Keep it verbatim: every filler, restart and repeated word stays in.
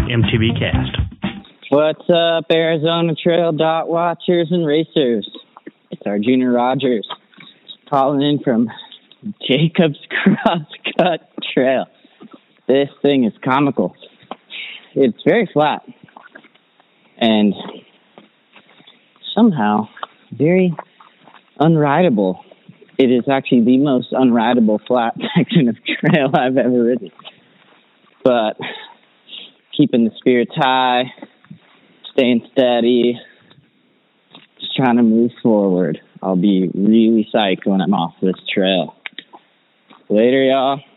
M T B Cast. What's up, Arizona Trail dot watchers and racers? It's our Junior Rogers calling in from Jacobs Crosscut Trail. This thing is comical. It's very flat and somehow very unrideable. It is actually the most unrideable flat section of trail I've ever ridden. But keeping the spirits high, staying steady, just trying to move forward. I'll be really psyched when I'm off this trail. Later, y'all.